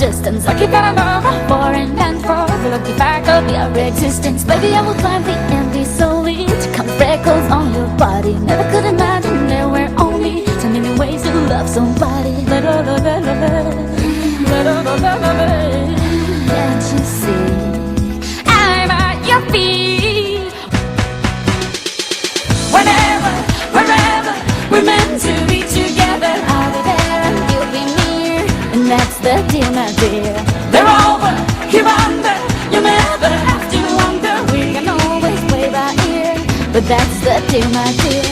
distance. Lucky that I love a foreign land for the lucky fact of your existence. Baby, I will climb the empty solely to count the freckles on your body. Never could imagine there were only so many ways to love somebody. Can't you see? I'm at your feet. Whenever, wherever we're meant to be together, I'll be there and you'll be near. And that's the deal, my dear. They're over, here under. You never have to wonder. We can always play by ear. But that's the deal, my dear.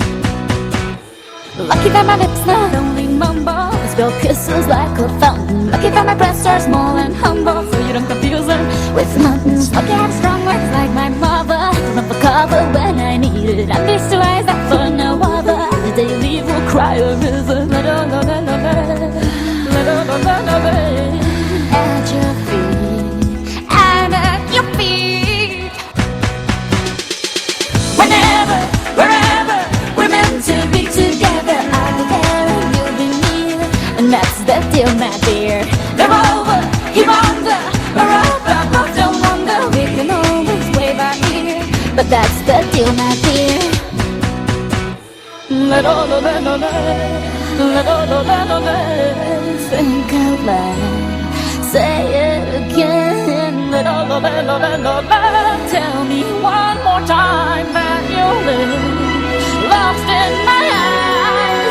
Lucky that my lips not only mumble, they spill kisses like a fountain. Lucky that my breasts are small and humble, so you don't confuse them with mountains. Lucky I have strong words like my mother to run for cover when I need it. And these two eyes that for no other, the day you leave will cry a river. At your feet, and at your feet. Whenever, wherever we're meant to be together, I'll be there and you'll be near. And that's the deal, my dear. They're over, here under, or up, above, don't wonder. We can always play by ear. But that's the deal, my dear. Think out loud, say it again. Tell me one more time that you're lost in my eyes.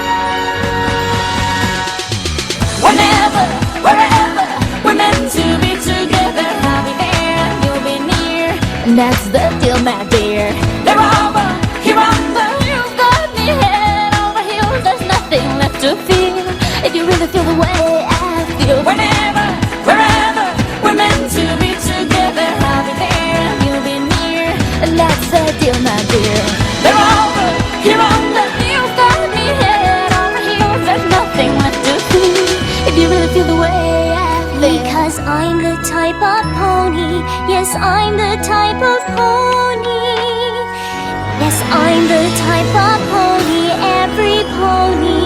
Whenever, wherever we're meant to be together, I'll be there and you'll be near. And that's the deal, my dear. They're over, here under. You've got me head over heels. There's nothing left to feel if you really feel the way I feel. Whenever, wherever we're meant to be together, I'll be there and you'll be near. And that's the deal, my dear. They're over, here under. You've got me head over heels. There's nothing left to feel if you really feel the way I feel. Because I'm the type of pony. Yes, I'm the type of pony. Yes, I'm the type of pony every pony